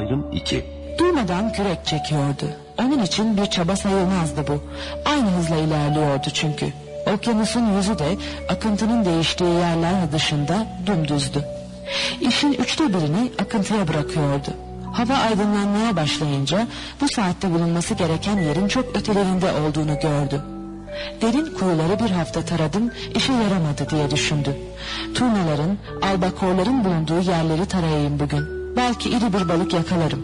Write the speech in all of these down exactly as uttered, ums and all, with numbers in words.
Adım iki. Durmadan kürek çekiyordu. Onun için bir çaba sayılmazdı bu. Aynı hızla ilerliyordu çünkü. Okyanusun yüzü de akıntının değiştiği yerler dışında dümdüzdü. İşin üçte birini akıntıya bırakıyordu. Hava aydınlanmaya başlayınca bu saatte bulunması gereken yerin çok ötelerinde olduğunu gördü. Derin kuyuları bir hafta taradım, işe yaramadı diye düşündü. Turnaların, albakorların bulunduğu yerleri tarayayım bugün. Belki iri bir balık yakalarım.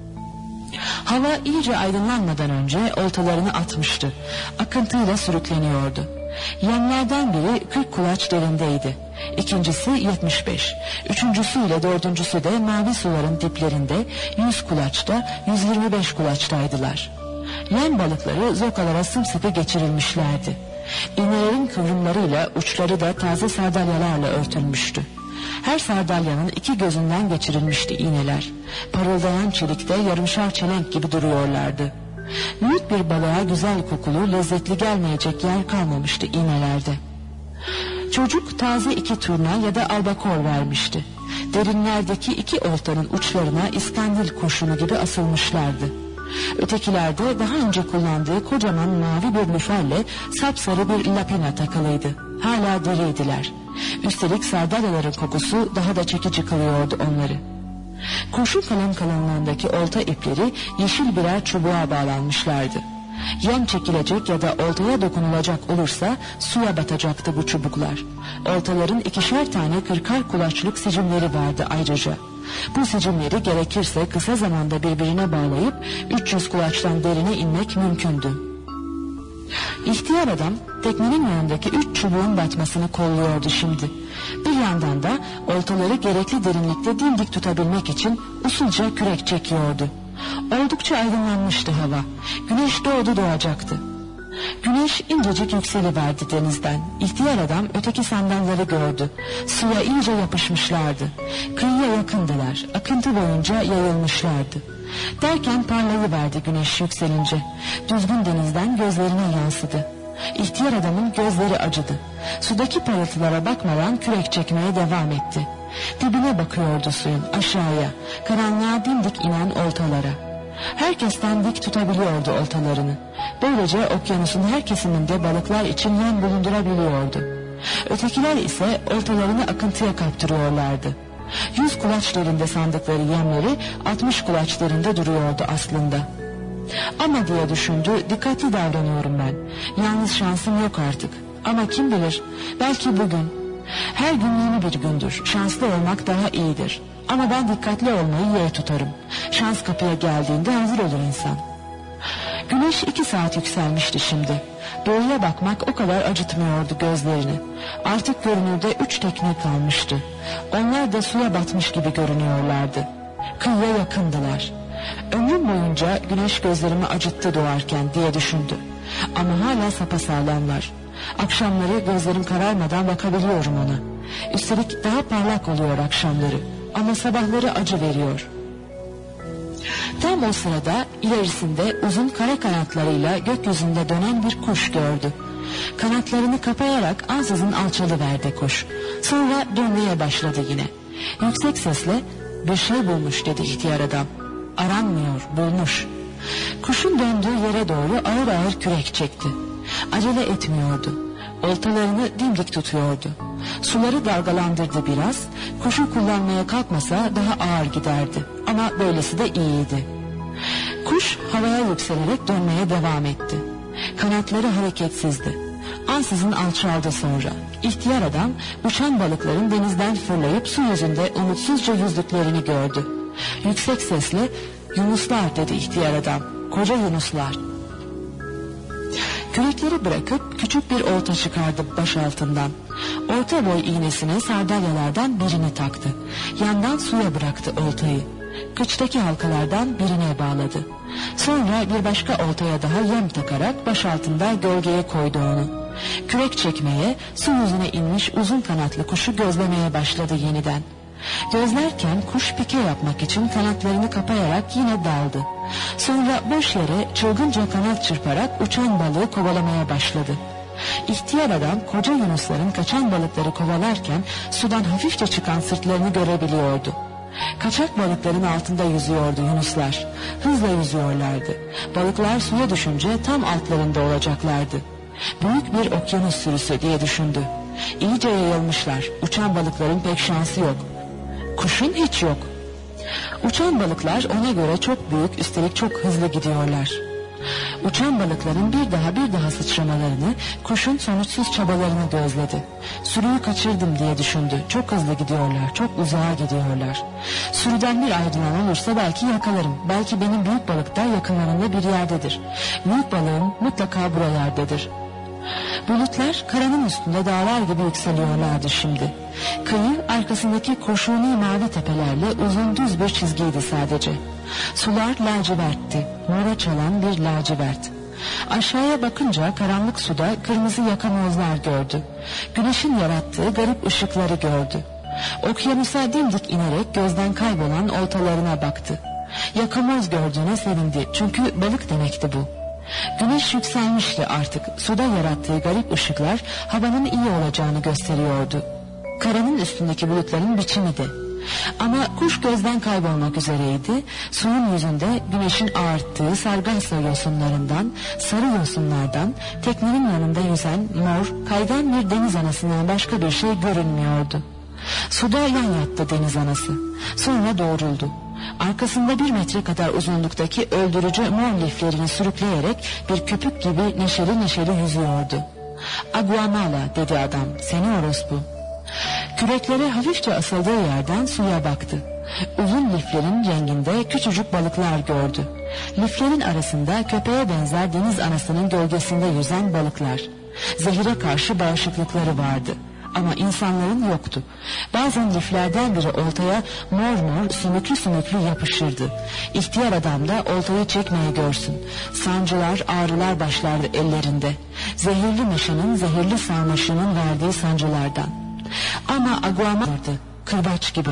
Hava iyice aydınlanmadan önce oltalarını atmıştı. Akıntıyla sürükleniyordu. Yemlerden biri kırk kulaç derindeydi. İkincisi yetmiş beş. Üçüncüsü ile dördüncüsü de mavi suların diplerinde yüz kulaçta, yüz yirmi beş kulaçtaydılar. Yem balıkları zokalara sımsıkı geçirilmişlerdi. İğnelerin kıvrımlarıyla uçları da taze sardalyalarla örtülmüştü. Her sardalyanın iki gözünden geçirilmişti iğneler. Parıldayan çelikte yarımşar çelenk gibi duruyorlardı. Büyük bir balığa güzel kokulu, lezzetli gelmeyecek yer kalmamıştı iğnelerde. Çocuk taze iki turna ya da albakor vermişti. Derinlerdeki iki oltanın uçlarına iskandil kurşunu gibi asılmışlardı. Ötekilerde daha önce kullandığı kocaman mavi bir lüferle sapsarı bir lapina takılıydı. Hala diriydiler. Üstelik sardalyaların kokusu daha da çekici kılıyordu onları. Kurşun kalem kalınlığındaki olta ipleri yeşil birer çubuğa bağlanmışlardı. Yem çekilecek ya da oltaya dokunulacak olursa suya batacaktı bu çubuklar. Oltaların ikişer tane kırkar kulaçlık sicimleri vardı ayrıca. Bu sicimleri gerekirse kısa zamanda birbirine bağlayıp üç yüz kulaçtan derine inmek mümkündü. İhtiyar adam teknenin yanındaki üç çubuğun batmasını kolluyordu şimdi. Bir yandan da oltaları gerekli derinlikte dimdik tutabilmek için usulca kürek çekiyordu. Oldukça aydınlanmıştı hava. Güneş doğdu doğacaktı. Güneş incecik yükseliverdi denizden. İhtiyar adam öteki sandalları gördü. Suya iyice yapışmışlardı. Kıyıya yakındılar. Akıntı boyunca yayılmışlardı. Derken parlayıverdi güneş yükselince. Düzgün denizden gözlerine yansıdı. İhtiyar adamın gözleri acıdı. Sudaki parıltılara bakmadan kürek çekmeye devam etti. Dibine bakıyordu suyun, aşağıya, karanlığa dimdik inen oltalara. Herkesten dik tutabiliyordu oltalarını. Böylece okyanusun her kesiminde balıklar için yem bulundurabiliyordu. Ötekiler ise oltalarını akıntıya kaptırıyorlardı. Yüz kulaç derinde sandıkları yemleri altmış kulaç derinde duruyordu aslında. Ama diye düşündü, dikkatli davranıyorum ben. Yalnız şansım yok artık. Ama kim bilir, belki bugün. Her gün yeni bir gündür. Şanslı olmak daha iyidir. Ama ben dikkatli olmayı yeğ tutarım. Şans kapıya geldiğinde hazır olur insan. Güneş iki saat yükselmişti şimdi. Doğuya bakmak o kadar acıtmıyordu gözlerini. Artık görünürde üç tekne kalmıştı. Onlar da suya batmış gibi görünüyorlardı. Kıyıya yakındılar. Ömrüm boyunca güneş gözlerimi acıttı doğarken diye düşündü. Ama hala sapasağlamlar. Akşamları gözlerim kararmadan bakabiliyorum ona. Üstelik daha parlak oluyor akşamları. Ama sabahları acı veriyor. Tam o sırada ilerisinde uzun kara kanatlarıyla gökyüzünde dönen bir kuş gördü. Kanatlarını kapayarak ansızın alçalıverdi kuş. Sonra dönmeye başladı yine. Yüksek sesle "Bir şey bulmuş" dedi ihtiyar adam. Aranmıyor, bulmuş. Kuşun döndüğü yere doğru ağır ağır kürek çekti. Acele etmiyordu. Oltalarını dimdik tutuyordu. Suları dalgalandırdı biraz. Kuşu kullanmaya kalkmasa daha ağır giderdi. Ama böylesi de iyiydi. Kuş havaya yükselerek dönmeye devam etti. Kanatları hareketsizdi. Ansızın alçaldı sonra. İhtiyar adam uçan balıkların denizden fırlayıp su yüzünde umutsuzca yüzdüklerini gördü. Yüksek sesle "Yunuslar" dedi ihtiyar adam. Koca yunuslar. Kürekleri bırakıp küçük bir olta çıkardı baş altından. Orta boy iğnesine sardalyalardan birini taktı. Yandan suya bıraktı oltayı. Kıçtaki halkalardan birine bağladı. Sonra bir başka oltaya daha yem takarak baş altında gölgeye koydu onu. Kürek çekmeye, su yüzüne inmiş uzun kanatlı kuşu gözlemeye başladı yeniden. Gözlerken kuş pike yapmak için kanatlarını kapayarak yine daldı. Sonra boş yere çılgınca kanat çırparak uçan balığı kovalamaya başladı. İhtiyar adam koca yunusların kaçan balıkları kovalarken sudan hafifçe çıkan sırtlarını görebiliyordu. Kaçak balıkların altında yüzüyordu yunuslar. Hızla yüzüyorlardı. Balıklar suya düşünce tam altlarında olacaklardı. Büyük bir okyanus sürüsü diye düşündü. İyice yayılmışlar. Uçan balıkların pek şansı yok. Kuşun hiç yok. Uçan balıklar ona göre çok büyük, üstelik çok hızlı gidiyorlar. Uçan balıkların bir daha bir daha sıçramalarını, kuşun sonuçsuz çabalarını gözledi. Sürüyü kaçırdım diye düşündü. Çok hızlı gidiyorlar, çok uzağa gidiyorlar. Sürüden bir ayrılan olursa belki yakalarım. Belki benim büyük balık da yakınlarında bir yerdedir. Büyük balığım mutlaka buralardadır. Bulutlar karanın üstünde dağlar gibi yükseliyorlardı şimdi. Kıyı arkasındaki kurşuni mavi tepelerle uzun düz bir çizgiydi sadece. Sular lacivertti, mora çalan bir lacivert. Aşağıya bakınca karanlık suda kırmızı yakamozlar gördü. Güneşin yarattığı garip ışıkları gördü. Okyanusa dimdik inerek gözden kaybolan oltalarına baktı. Yakamoz gördüğüne sevindi, çünkü balık demekti bu. Güneş yükselmişti artık. Suda yarattığı garip ışıklar havanın iyi olacağını gösteriyordu. Karanın üstündeki bulutların biçimi de. Ama kuş gözden kaybolmak üzereydi. Suyun yüzünde güneşin ağarttığı sargasso yosunlarından, sarı yosunlardan, teknenin yanında yüzen mor, kaygan bir deniz anasından başka bir şey görünmüyordu. Suda yan yattı deniz anası. Sonra doğruldu. Arkasında bir metre kadar uzunluktaki öldürücü mor liflerini sürükleyerek bir köpük gibi neşeli neşeli yüzüyordu. "Aguamala," dedi adam, "seni orospu." Küreklere hafifçe asıldığı yerden suya baktı. Uzun liflerin renginde küçücük balıklar gördü. Liflerin arasında köpeğe benzer deniz anasının gölgesinde yüzen balıklar. Zehire karşı bağışıklıkları vardı. Ama insanların yoktu. Bazen liflerden biri oltaya mor mor sümüklü sümüklü yapışırdı. İhtiyar adam da oltayı çekmeye görsün. Sancılar, ağrılar başlardı ellerinde. Zehirli meşenin, zehirli sarmaşığının verdiği sancılardan. Ama aguama vardı, kırbaç gibi.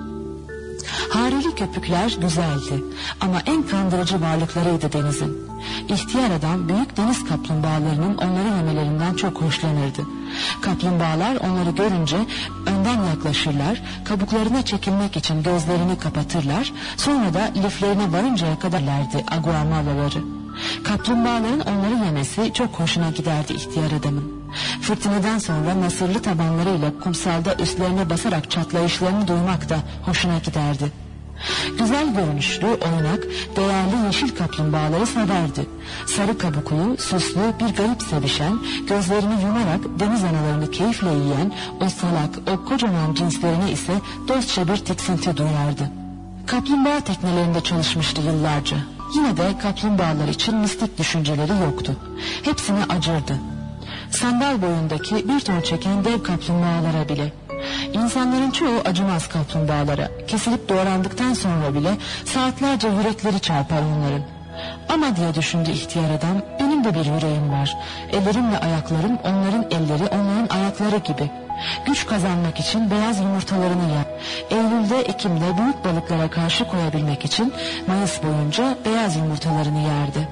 Hareli köpükler güzeldi ama en kandırıcı varlıklarıydı denizin. İhtiyar adam büyük deniz kaplumbağalarının onları yemelerinden çok hoşlanırdı. Kaplumbağalar onları görünce önden yaklaşırlar, kabuklarına çekilmek için gözlerini kapatırlar, sonra da liflerine varıncaya kadarlardı aguamalaları. Kaplumbağaların onları yemesi çok hoşuna giderdi ihtiyar adamın. Fırtınadan sonra nasırlı tabanlarıyla kumsalda üstlerine basarak çatlayışlarını duymak da hoşuna giderdi. Güzel görünüşlü, oynak, değerli yeşil kaplumbağaları severdi. Sarı kabuklu, süslü, bir garip sevişen, gözlerini yumarak deniz analarını keyifle yiyen o salak, o kocaman cinslerine ise dostça bir tiksinti duyardı. Kaplumbağa teknelerinde çalışmıştı yıllarca. Yine de kaplumbağalar için mistik düşünceleri yoktu. Hepsine acırdı. Sandal boyundaki bir ton çeken dev kaplumbağalara bile. İnsanların çoğu acımaz kaplumbağalara. Kesilip doğrandıktan sonra bile saatlerce yürekleri çarpar onların. Ama diye düşündü ihtiyar adam, benim de bir yüreğim var. Ellerimle ayaklarım onların elleri, onların ayakları gibi. Güç kazanmak için beyaz yumurtalarını yer. Eylül'de, Ekim'de büyük balıklara karşı koyabilmek için Mayıs boyunca beyaz yumurtalarını yerdi.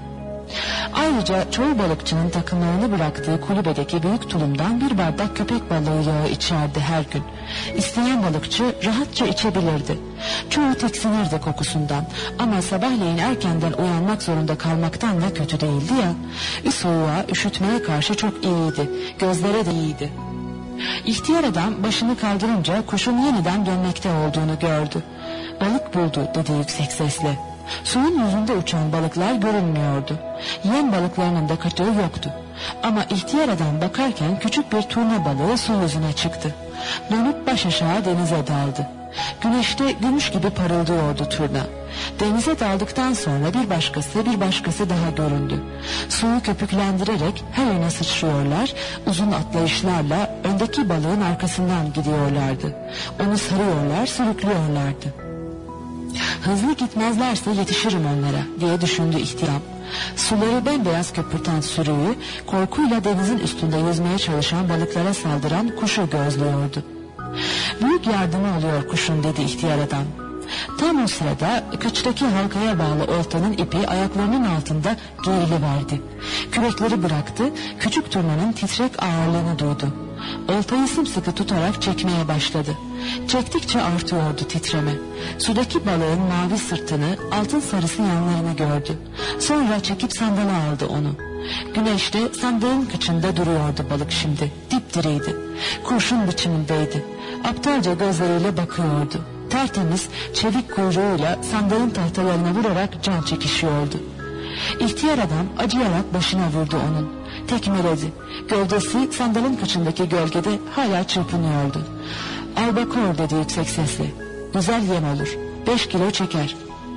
Ayrıca çoğu balıkçının takımlarını bıraktığı kulübedeki büyük tulumdan bir bardak köpek balığı yağı içerdi her gün. İsteyen balıkçı rahatça içebilirdi. Çoğu tiksinirdi kokusundan ama sabahleyin erkenden uyanmak zorunda kalmaktan da kötü değildi ya. Soğuğa, üşütmeye karşı çok iyiydi, gözlere de iyiydi. İhtiyar adam başını kaldırınca kuşun yeniden dönmekte olduğunu gördü. "Balık buldu," dedi yüksek sesle. Suyun yüzünde uçan balıklar görünmüyordu. Yem balıklarının da kaçağı yoktu. Ama ihtiyar adam bakarken küçük bir turna balığı su yüzüne çıktı. Dönüp baş aşağı denize daldı. Güneşte gümüş gibi parıldıyordu turna. Denize daldıktan sonra bir başkası bir başkası daha göründü. Suyu köpüklendirerek her yöne sıçrıyorlar, uzun atlayışlarla öndeki balığın arkasından gidiyorlardı. Onu sarıyorlar, sürüklüyorlardı. Hızlı gitmezlerse yetişirim onlara diye düşündü ihtiyar. Suları bembeyaz köpürten sürüyü, korkuyla denizin üstünde yüzmeye çalışan balıklara saldıran kuşu gözlüyordu. "Büyük yardımı oluyor kuşun," dedi ihtiyar adam. Tam o sırada kıçtaki halkaya bağlı oltanın ipi ayaklarının altında geriliverdi. Kürekleri bıraktı, küçük turnanın titrek ağırlığını duydu. Oltayı sımsıkı tutarak çekmeye başladı. Çektikçe artıyordu titreme. Sudaki balığın mavi sırtını, altın sarısı yanlarını gördü. Sonra çekip sandala aldı onu. Güneşte sandalın kıçında duruyordu balık şimdi. Dipdiriydi. Kurşun biçimindeydi. Aptalca gözleriyle bakıyordu. Tertemiz, çevik kuyruğuyla sandalın tahtalarına vurarak can çekişiyordu. İhtiyar adam acıyarak başına vurdu onun. Tekmeledi. Gövdesi sandalın kıçındaki gölgede hala çırpınıyordu. "Albakor," dedi yüksek sesle. "Güzel yem olur. Beş kilo çeker."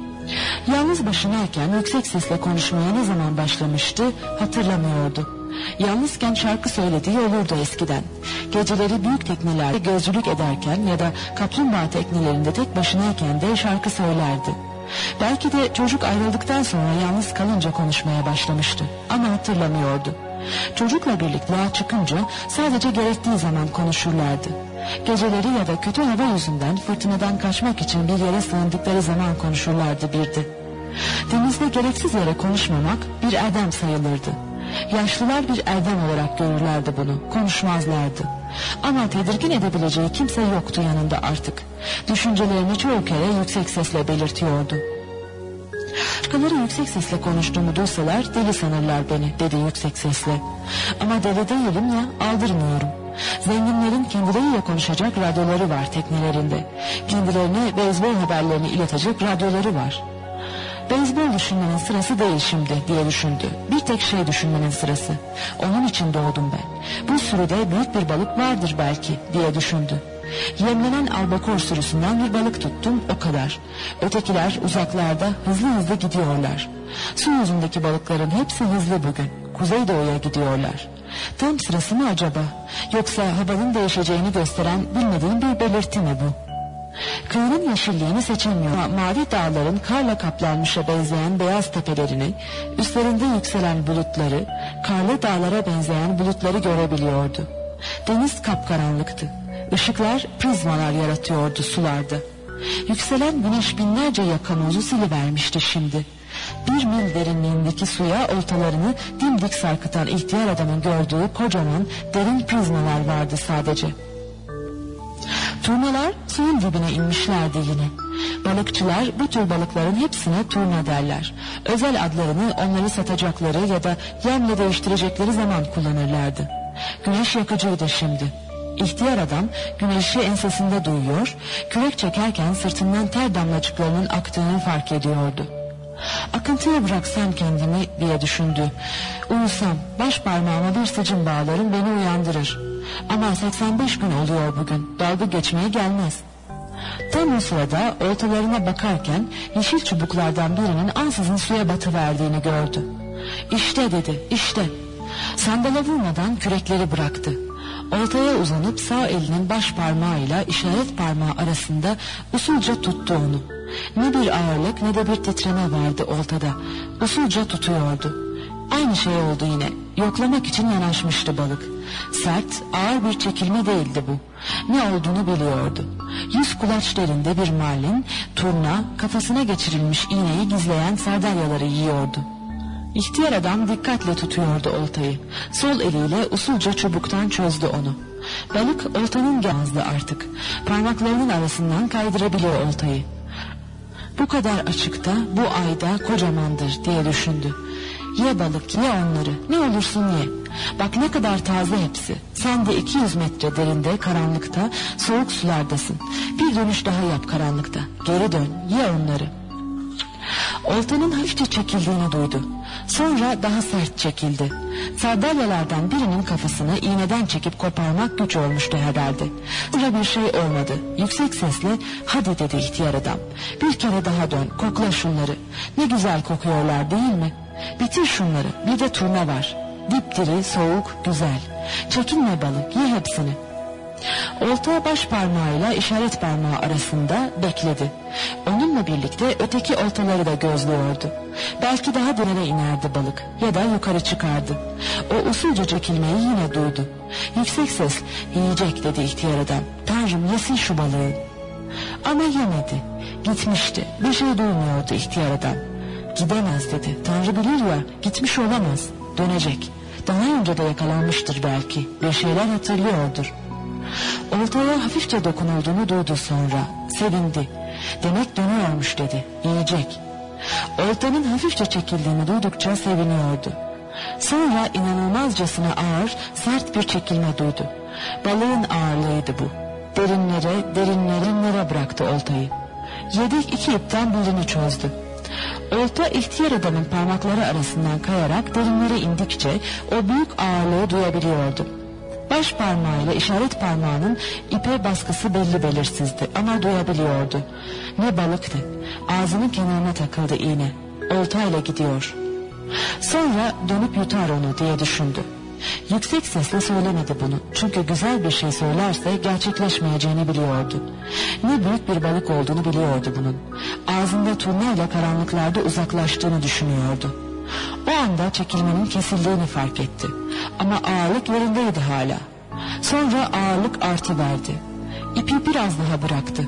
Yalnız başınayken yüksek sesle konuşmaya ne zaman başlamıştı hatırlamıyordu. Yalnızken şarkı söylediği olurdu eskiden. Geceleri büyük teknelerde gözcülük ederken ya da kaplumbağa teknelerinde tek başınayken de şarkı söylerdi. Belki de çocuk ayrıldıktan sonra yalnız kalınca konuşmaya başlamıştı ama hatırlamıyordu. Çocukla birlikte çıkınca sadece gerektiği zaman konuşurlardı. Geceleri ya da kötü hava yüzünden fırtınadan kaçmak için bir yere sığındıkları zaman konuşurlardı bir de. Denizde gereksiz yere konuşmamak bir erdem sayılırdı. Yaşlılar bir erdem olarak görürlerdi bunu, konuşmazlardı. Ama tedirgin edebileceği kimse yoktu yanında artık. Düşüncelerini çoğu kere yüksek sesle belirtiyordu. Başkaları yüksek sesle konuştuğumu duysalar deli sanırlar beni, dedi yüksek sesle. Ama deli değilim ya, aldırmıyorum. Zenginlerin kendileriyle konuşacak radyoları var teknelerinde. Kendilerine beyzbol haberlerini iletecek radyoları var. Beyzbol düşünmenin sırası değil şimdi, diye düşündü. Bir tek şey düşünmenin sırası. Onun için doğdum ben. Bu sürüde büyük bir balık vardır belki, diye düşündü. Yemlenen albakor sürüsünden bir balık tuttum, o kadar. Ötekiler uzaklarda hızlı hızlı gidiyorlar. Su yüzündeki balıkların hepsi hızlı bugün. Kuzeydoğuya gidiyorlar. Tam sırası mı acaba? Yoksa havanın değişeceğini gösteren bilmediğim bir belirti mi bu? Kıyının yeşilliğini seçemiyor. Mavi dağların karla kaplanmışa benzeyen beyaz tepelerini, üstlerinde yükselen bulutları, karlı dağlara benzeyen bulutları görebiliyordu. Deniz kapkaranlıktı. Işıklar prizmalar yaratıyordu sularda. Yükselen güneş binlerce yakamozu silivermişti şimdi. Bir mil derinliğindeki suya oltalarını dimdik sarkıtan ihtiyar adamın gördüğü kocaman derin prizmalar vardı sadece. Turnalar suyun dibine inmişlerdi yine. Balıkçılar bu tür balıkların hepsine turna derler. Özel adlarını onları satacakları ya da yemle değiştirecekleri zaman kullanırlardı. Güneş yakıcıydı şimdi. İhtiyar adam güneşi ensesinde duyuyor, kürek çekerken sırtından ter damlacıklarının aktığını fark ediyordu. Akıntıya bıraksam kendimi diye düşündü. Uyusam, baş parmağıma bir sıcım bağlarım beni uyandırır. Ama seksen beş gün oluyor bugün, dalga geçmeye gelmez. Tam o sırada oltalarına bakarken yeşil çubuklardan birinin ansızın suya batıverdiğini gördü. İşte dedi, işte. Sandala vurmadan kürekleri bıraktı. Oltaya uzanıp sağ elinin baş parmağıyla işaret parmağı arasında usulca tuttu onu. Ne bir ağırlık ne de bir titreme vardı oltada. Usulca tutuyordu. Aynı şey oldu yine. Yoklamak için yanaşmıştı balık. Sert, ağır bir çekilme değildi bu. Ne olduğunu biliyordu. Yüz kulaç derinde bir marlin, turna, kafasına geçirilmiş iğneyi gizleyen sardalyaları yiyordu. İhtiyar adam dikkatle tutuyordu oltayı. Sol eliyle usulca çubuktan çözdü onu. Balık oltanın gazdı artık. Parmaklarının arasından kaydırabiliyor oltayı. Bu kadar açıkta, bu ayda kocamandır diye düşündü. Ye balık, ye onları, ne olursun ye. Bak ne kadar taze hepsi. Sen de iki yüz metre derinde karanlıkta, soğuk sulardasın. Bir dönüş daha yap karanlıkta. Geri dön, ye onları. Oltanın hafifçe çekildiğini duydu. Sonra daha sert çekildi. Sardalyalardan birinin kafasını iğneden çekip koparmak güç olmuştu herhalde. Sonra bir şey olmadı. Yüksek sesle hadi dedi ihtiyar adam. Bir kere daha dön, kokla şunları. Ne güzel kokuyorlar değil mi? Bitir şunları, bir de turna var. Dipdiri, soğuk, güzel. Çekinme balık, ye hepsini. Olta baş parmağıyla işaret parmağı arasında bekledi. Onunla birlikte öteki oltaları da gözlüyordu. Belki daha derine inerdi balık ya da yukarı çıkardı. O usulca çekilmeyi yine duydu. Yüksek ses yiyecek dedi ihtiyar adam. Tanrım yesin şu balığı. Ama yemedi. Gitmişti. Bir şey duymuyordu ihtiyar adam. Gidemez dedi. Tanrı bilir ya, gitmiş olamaz. Dönecek. Daha önce de yakalanmıştır belki. Bir şeyler hatırlıyordur. Oltaya hafifçe dokunulduğunu duydu sonra. Sevindi. Demek dönüyormuş dedi. Yiyecek. Oltanın hafifçe çekildiğini duydukça seviniyordu. Sonra inanılmazcasına ağır, sert bir çekilme duydu. Balığın ağırlığıydı bu. Derinlere, derinlere nere bıraktı oltayı. Yedek iki ipten birini çözdü. Olta ihtiyar adamın parmakları arasından kayarak derinlere indikçe o büyük ağırlığı duyabiliyordu. Baş parmağıyla işaret parmağının ipe baskısı belli belirsizdi ama duyabiliyordu. Ne balıktı. Ağzının kenarına takıldı iğne. Oltayla gidiyor. Sonra dönüp yutar onu diye düşündü. Yüksek sesle söylemedi bunu. Çünkü güzel bir şey söylerse gerçekleşmeyeceğini biliyordu. Ne büyük bir balık olduğunu biliyordu bunun. Ağzında turnayla karanlıklarda uzaklaştığını düşünüyordu. O anda çekilmenin kesildiğini fark etti. Ama ağırlık yerindeydi hala. Sonra ağırlık artıverdi. İpi biraz daha bıraktı.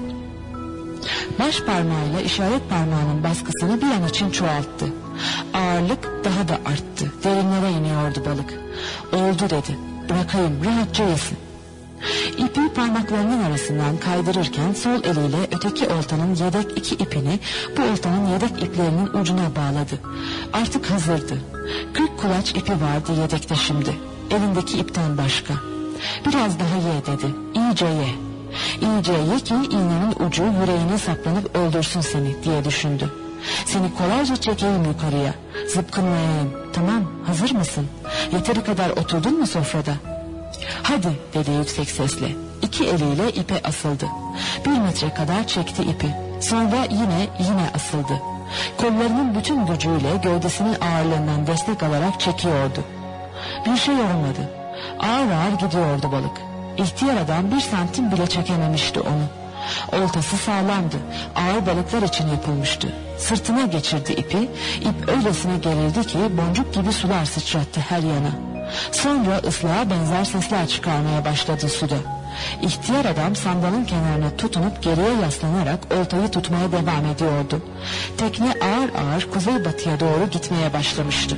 Baş parmağıyla işaret parmağının baskısını bir an için çoğalttı. Ağırlık daha da arttı. Derinlere iniyordu balık. Oldu dedi. Bırakayım, rahatça yesin. İpi parmaklarının arasından kaydırırken sol eliyle öteki oltanın yedek iki ipini bu oltanın yedek iplerinin ucuna bağladı. Artık hazırdı. Kırk kulaç ipi vardı yedekte şimdi. Elindeki ipten başka. Biraz daha ye dedi. İyice ye. İyice ye ki iğnenin ucu yüreğine saplanıp öldürsün seni diye düşündü. Seni kolayca çekeyim yukarıya. Zıpkınlayayım. Tamam, hazır mısın? Yeteri kadar oturdun mu sofrada? Hadi dedi yüksek sesle. İki eliyle ipe asıldı. Bir metre kadar çekti ipi. Sonra yine yine asıldı. Kollarının bütün gücüyle gövdesinin ağırlığından destek alarak çekiyordu. Bir şey olmadı. Ağır ağır gidiyordu balık. İhtiyar adam bir santim bile çekememişti onu. Oltası sağlamdı. Ağır balıklar için yapılmıştı. Sırtına geçirdi ipi. İp öylesine gerildi ki boncuk gibi sular sıçrattı her yana. Sonra ıslığa benzer sesler çıkarmaya başladı suda. İhtiyar adam sandalın kenarına tutunup geriye yaslanarak oltayı tutmaya devam ediyordu. Tekne ağır ağır kuzeybatıya doğru gitmeye başlamıştı.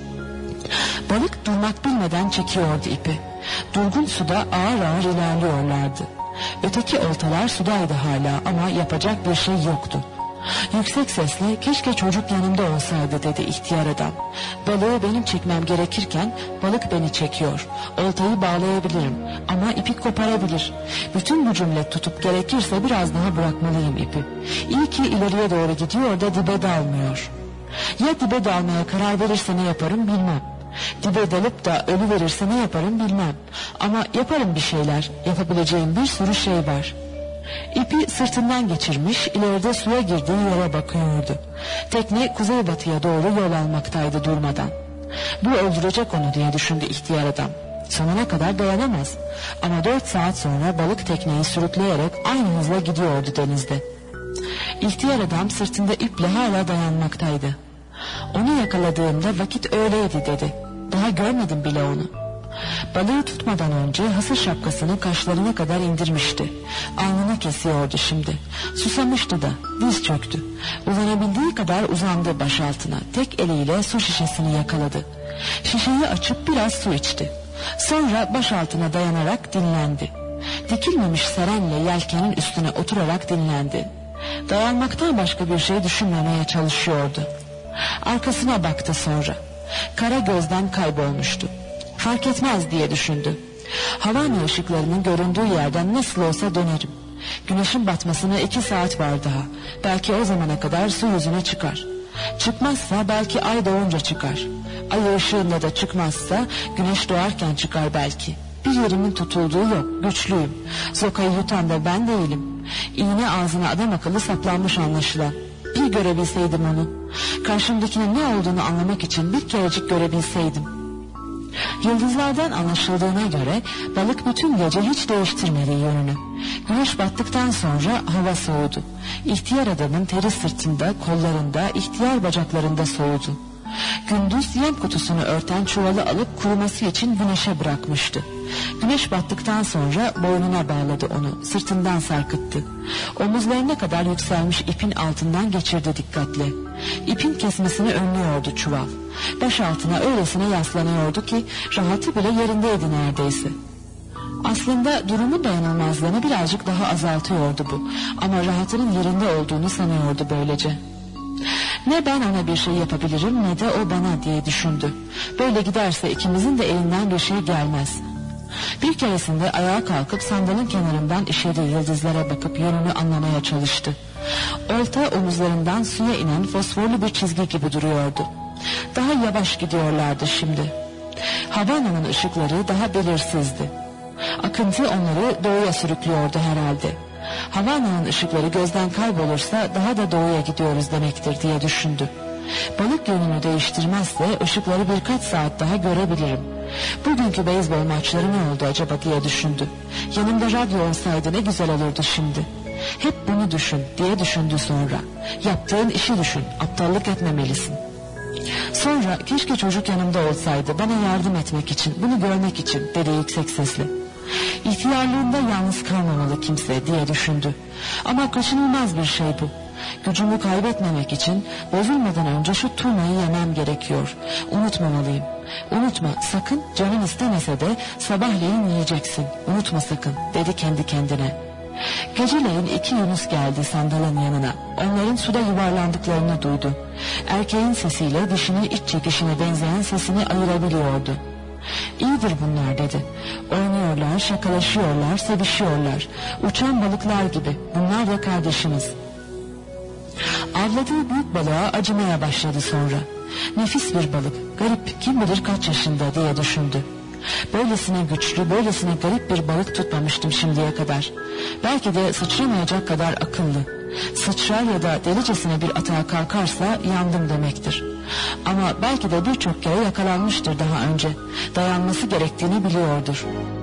Balık durmak bilmeden çekiyordu ipi. Durgun suda ağır ağır ilerliyorlardı. Öteki oltalar sudaydı hala ama yapacak bir şey yoktu. Yüksek sesle keşke çocuk yanımda olsaydı dedi ihtiyar adam. Balığı benim çekmem gerekirken balık beni çekiyor. Oltayı bağlayabilirim ama ipi koparabilir. Bütün gücümle tutup gerekirse biraz daha bırakmalıyım ipi. İyi ki ileriye doğru gidiyor da dibe dalmıyor. Ya dibe dalmaya karar verirse ne yaparım bilmem. Dibe dalıp da ölü verirse ne yaparım bilmem. Ama yaparım bir şeyler. Yapabileceğim bir sürü şey var. İpi sırtından geçirmiş, ileride suya girdiği yere bakıyordu. Tekne kuzeybatıya doğru yol almaktaydı durmadan. Bu öldürecek onu diye düşündü ihtiyar adam. Sonuna kadar dayanamaz. Ama dört saat sonra balık tekneyi sürükleyerek aynı hızla gidiyordu denizde. İhtiyar adam sırtında iple hala dayanmaktaydı. Onu yakaladığımda vakit öğleydi dedi. Daha görmedim bile onu. Balığı tutmadan önce hasır şapkasını kaşlarına kadar indirmişti. Alnını kesiyordu şimdi. Susamıştı da diz çöktü. Uzanabildiği kadar uzandı baş altına. Tek eliyle su şişesini yakaladı. Şişeyi açıp biraz su içti. Sonra baş altına dayanarak dinlendi. Dikilmemiş serenle yelkenin üstüne oturarak dinlendi. Dayanmaktan başka bir şey düşünmemeye çalışıyordu. Arkasına baktı sonra. Kara gözden kaybolmuştu. Fark etmez diye düşündü. Havane ışıklarının göründüğü yerden nasıl olsa dönerim. Güneşin batmasına iki saat var daha. Belki o zamana kadar su yüzüne çıkar. Çıkmazsa belki ay doğunca çıkar. Ay ışığında da çıkmazsa güneş doğarken çıkar belki. Bir yerimin tutulduğu yok, güçlüyüm. Zokayı yutan da ben değilim. İğne ağzına adam akıllı saplanmış anlaşılan. Bir görebilseydim onu. Karşımdakinin ne olduğunu anlamak için bir kerecik görebilseydim. Yıldızlardan anlaşıldığına göre balık bütün gece hiç değiştirmedi yönünü. Güneş battıktan sonra hava soğudu. İhtiyar adamın teri sırtında, kollarında, ihtiyar bacaklarında soğudu. Gündüz yem kutusunu örten çuvalı alıp kuruması için güneşe bırakmıştı. Güneş battıktan sonra boynuna bağladı onu, sırtından sarkıttı. Omuzlarına kadar yükselmiş ipin altından geçirdi dikkatle. İpin kesmesini önlüyordu çuval. Baş altına öylesine yaslanıyordu ki rahatı bile yerindeydi neredeyse. Aslında durumun dayanılmazlığını birazcık daha azaltıyordu bu, ama rahatının yerinde olduğunu sanıyordu böylece. Ne ben ona bir şey yapabilirim ne de o bana diye düşündü. Böyle giderse ikimizin de elinden bir şey gelmez. Bir keresinde ayağa kalkıp sandalın kenarından işediği yıldızlara bakıp yönünü anlamaya çalıştı. Olta omuzlarından suya inen fosforlu bir çizgi gibi duruyordu. Daha yavaş gidiyorlardı şimdi. Havana'nın ışıkları daha belirsizdi. Akıntı onları doğuya sürüklüyordu herhalde. Havana'nın ışıkları gözden kaybolursa daha da doğuya gidiyoruz demektir diye düşündü. Balık yönünü değiştirmezse ışıkları birkaç saat daha görebilirim. Bugünkü beyzbol maçları ne oldu acaba diye düşündü. Yanımda radyo olsaydı ne güzel olurdu şimdi. Hep bunu düşün diye düşündü sonra. Yaptığın işi düşün, aptallık etmemelisin. Sonra keşke çocuk yanımda olsaydı bana yardım etmek için, bunu görmek için dedi yüksek sesle. İhtiyarlığında yalnız kalmamalı kimse diye düşündü. Ama kaçınılmaz bir şey bu. Gücümü kaybetmemek için bozulmadan önce şu turnayı yemem gerekiyor. Unutmamalıyım. Unutma sakın, canın istemese de sabahleyin yiyeceksin. Unutma sakın dedi kendi kendine. Geceleyin iki yunus geldi sandalın yanına. Onların suda yuvarlandıklarını duydu. Erkeğin sesiyle dişinin iç çekişine benzeyen sesini ayırabiliyordu. İyidir bunlar dedi. Oynuyorlar, şakalaşıyorlar, sevişiyorlar. Uçan balıklar gibi. Bunlar da kardeşimiz. Avladığı büyük balığa acımaya başladı sonra. Nefis bir balık, garip, kim bilir kaç yaşında diye düşündü. Böylesine güçlü, böylesine garip bir balık tutmamıştım şimdiye kadar. Belki de sıçramayacak kadar akıllı. Sıçrar ya da delicesine bir atağa kalkarsa yandım demektir. Ama belki de birçok kere yakalanmıştır daha önce. Dayanması gerektiğini biliyordur.